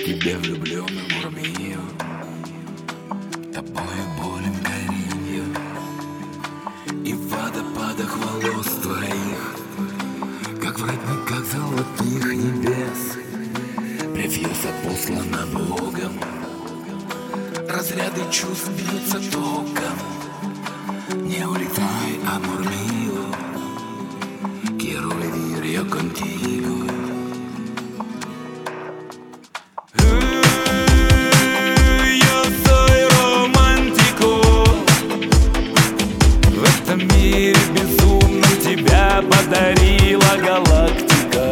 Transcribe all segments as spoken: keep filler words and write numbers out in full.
Тебя влюблённым Мурмию, тобою болен горенью, и в водопадах волос твоих, как в родниках золотых небес, привьется послана Богом, разряды чувств бьются током. Не улетай, amor mío, quiero vivir yo contigo. Yo soy romántico, в этом мире безумном тебя подарила галактика.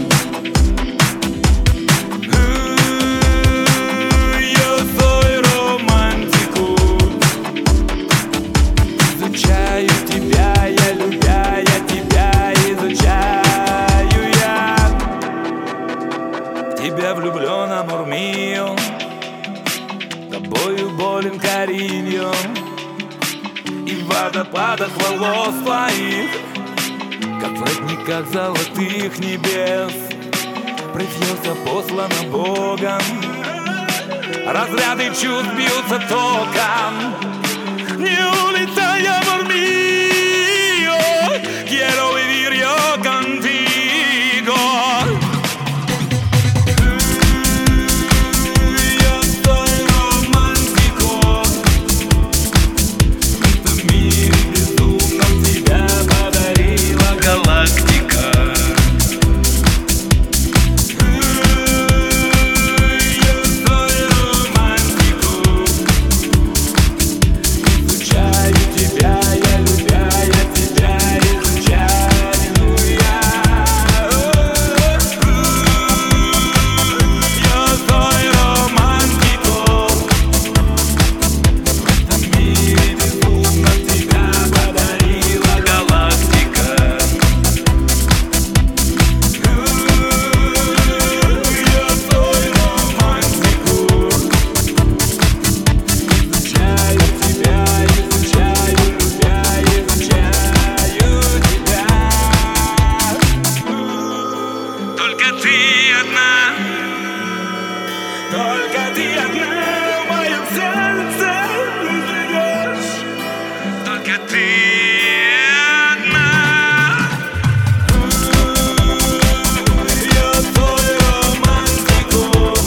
Yo soy romántico, изучаю тебя, я любя, я тебя изучаю я. В тебя влюблен, amor mío, тобою болен Кариньо, и в водопадах волос твоих, как в родниках золотых небес, привьется послана Богом, разряды чувств бьются током. Не улетай, amor mío, quiero vivir yo contigo. Yo soy romántico, в этом мире безумном тебя подарила галактика. Yo soy romántico, изучаю тебя, я любя, я тебя изучаю я. Yo soy romántico, в этом мире безумном тебя подарила галактика. Yo soy romántico, изучаю тебя, изучаю, любя, изучаю тебя. Только ты одна, только ты одна в моем сердце живешь. Только ты одна. Yo soy romántico,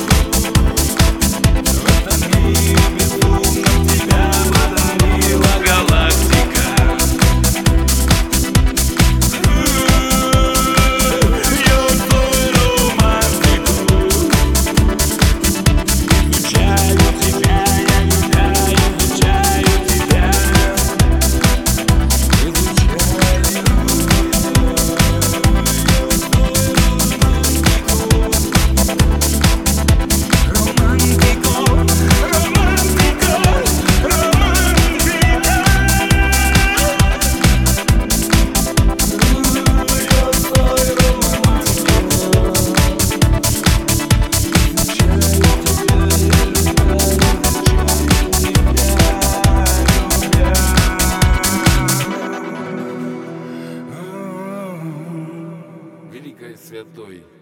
в этом мире безумном тебя подарила галактика. Yo soy romántico, изучаю тебя, я любя, изучаю тебя, романтико, романтико, романтика. Yo soy Великий святой